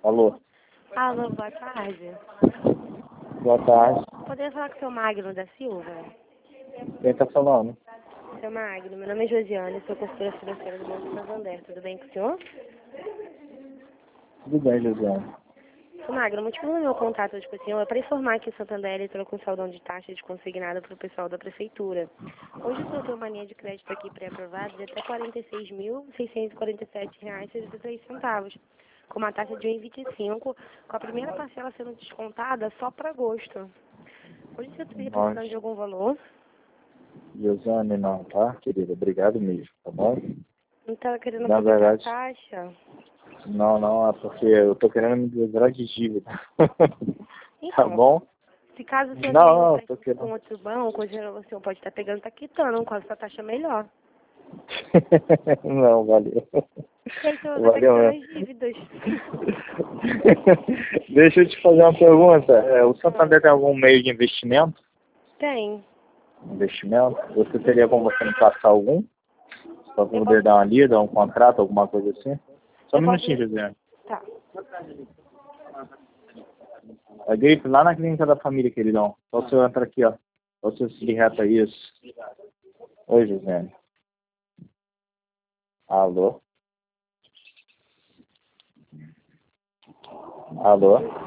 Alô? Alô, boa tarde. Boa tarde. Poderia falar com o seu Magno da Silva? Quem tá falando? Seu Magno, meu nome é Josiane, sou consultora financeira do Banco Santander. Tudo bem com o senhor? Tudo bem, Josiane. Seu Magno, o motivo do meu contato hoje com o senhor é para informar que o Santander entrou com saldão de taxa de consignado para o pessoal da prefeitura. Hoje o senhor tem uma linha de crédito aqui pré-aprovada de até R$ 46.647,63, com uma taxa de 1,25, com a primeira parcela sendo descontada só para agosto. Hoje você estaria precisando de algum valor? Josiane, não, tá, querida? Obrigado mesmo, tá bom? Não estava querendo Na aproveitar verdade, a taxa? não, é porque eu tô querendo me livrar de dívida. Tá Então, bom? se caso o senhor tenha um Não, tô crédito com querendo. outro banco, o senhor pode estar pegando, está quitando com essa taxa melhor. Não, valeu. E aí o senhor vai estar Valeu quitando mesmo. as dívidas. Deixa eu te fazer uma pergunta. O Santander tem algum meio de investimento? Tem. Investimento? Você teria como você me passar algum? Para Eu poder posso... dar uma lida, um contrato, alguma coisa assim? Só um Eu posso... minutinho, Josiane. Tá. É gripe lá na clínica da família, queridão. Só o senhor entra aqui, ó. Só o senhor se reta isso. Oi, Josiane. Alô? Alô?